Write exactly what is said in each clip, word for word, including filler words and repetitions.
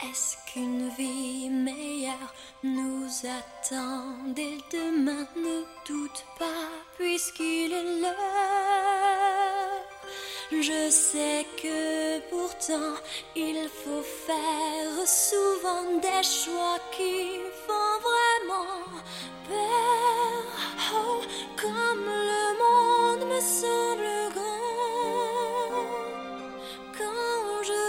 Est-ce qu'une vie meilleure nous attend dès le demain? Ne doute pas, puisqu'il est l'heure. Je sais que pourtant il faut faire souvent des choix qui font vraiment peur. Oh, comme le monde me semble grand quand je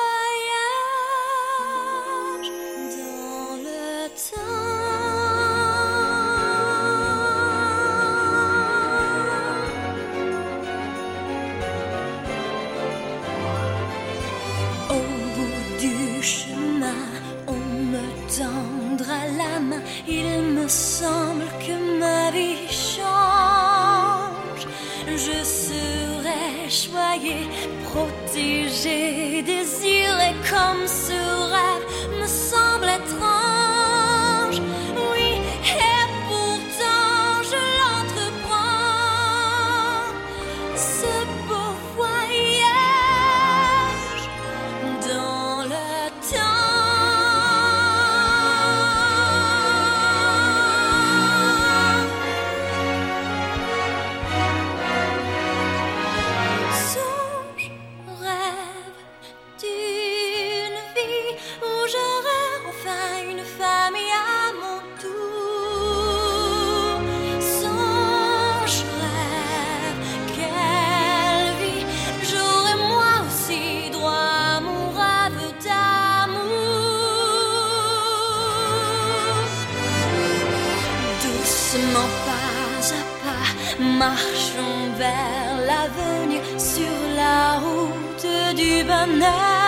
voyage dans le temps. Au bout du chemin, on me tendra la main. Il me semble que ma vie change. Je serai choyée, protégée, désirée, comme ce rêve me semble étrange. Oui, et pourtant je l'entreprends, ce beau voyage dans le temps. Songe, rêve d'une vie où j'aurai enfin une famille à mon tour. Songe, rêve, quelle vie j'aurai moi aussi droit à mon rêve d'amour. Doucement, pas à pas, marchons vers l'avenir sur la route du bonheur.